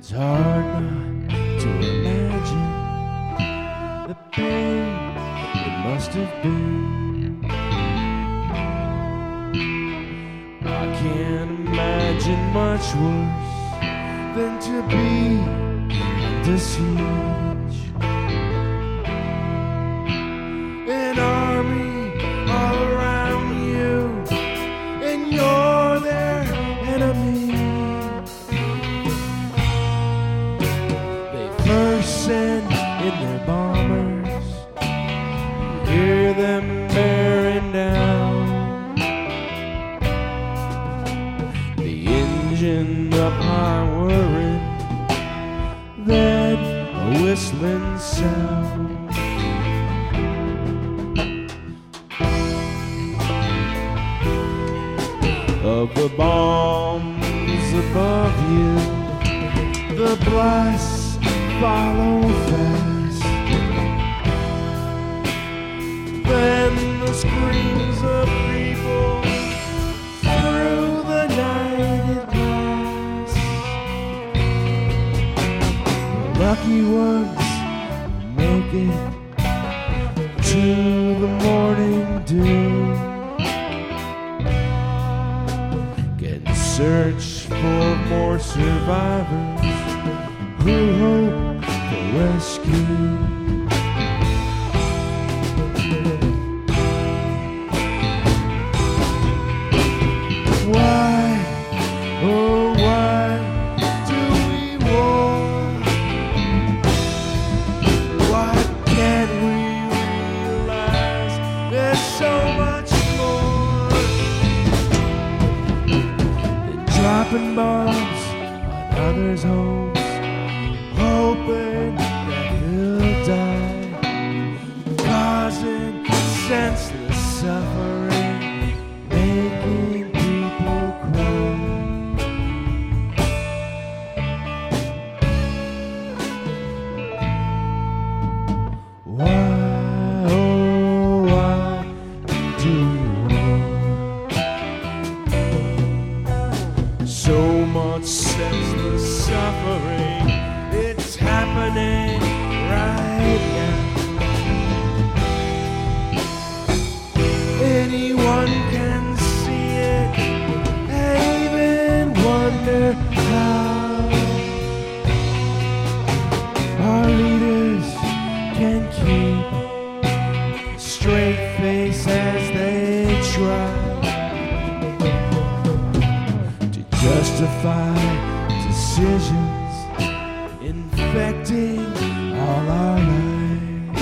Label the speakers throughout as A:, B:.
A: It's hard not to imagine the pain it must have been. I can't imagine much worse than to be under siege. An army all around you, and you're their enemy. They first send in their bombers, you hear them bearing down. The engine up high whirring, then a whistling sound. Of the bombs above you, the blasts follow fast. Then the screams of people through the night at last. The lucky ones make it to the morning dew. Search for more survivors who hope for rescue. Why, oh why do we war? Why can't we realize there's so much more? Dropping bombs on others' homes, hoping that they'll die, causing senseless suffering, making people cry. Why, oh why do so much senseless suffering? It's happening right now. Anyone can see it and even wonder how. Our leaders can keep a straight face as they try justify decisions infecting all our lives.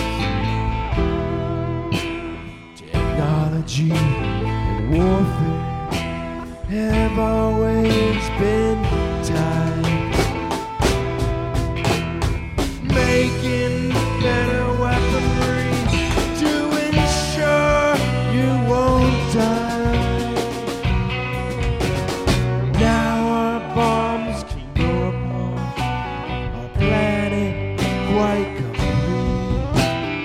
A: Technology and warfare have always been tied, making better weaponry to ensure you won't die. Quite complete.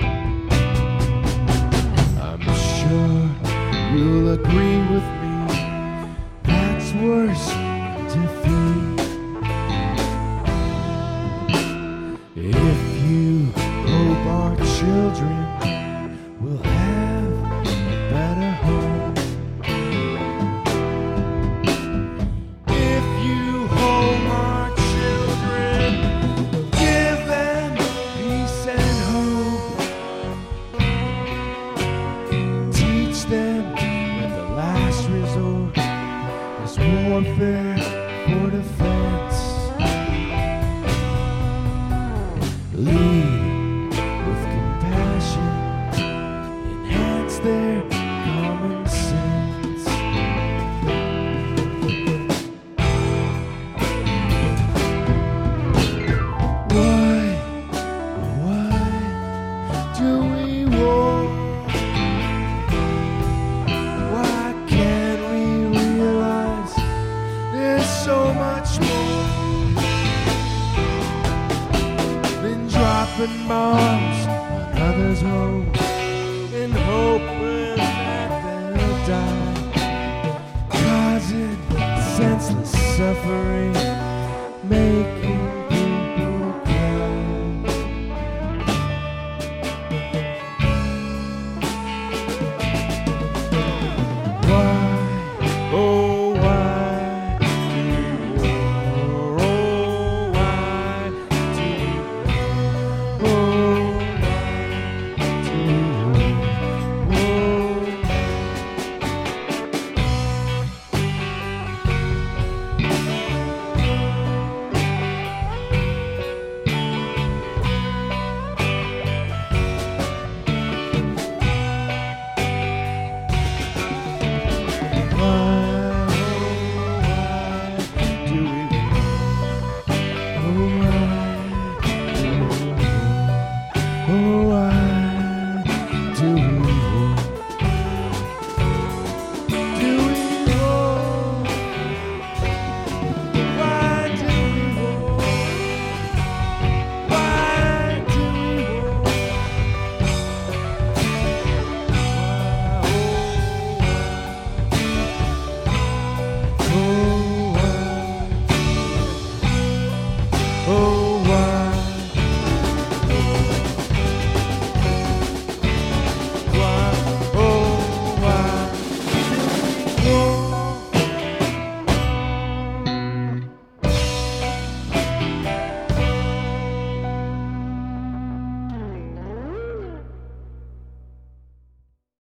A: I'm sure you'll agree with me, that's worse than defeat. If you hope our children will have a better home, if you hope our children, give them peace and hope. Teach them that the last resort is warfare for defense. Lead with compassion, enhance their common sense. Why do we war? Why can't we realize there's so much more than dropping bombs on others' homes and hoping that they'll die, causing senseless suffering, make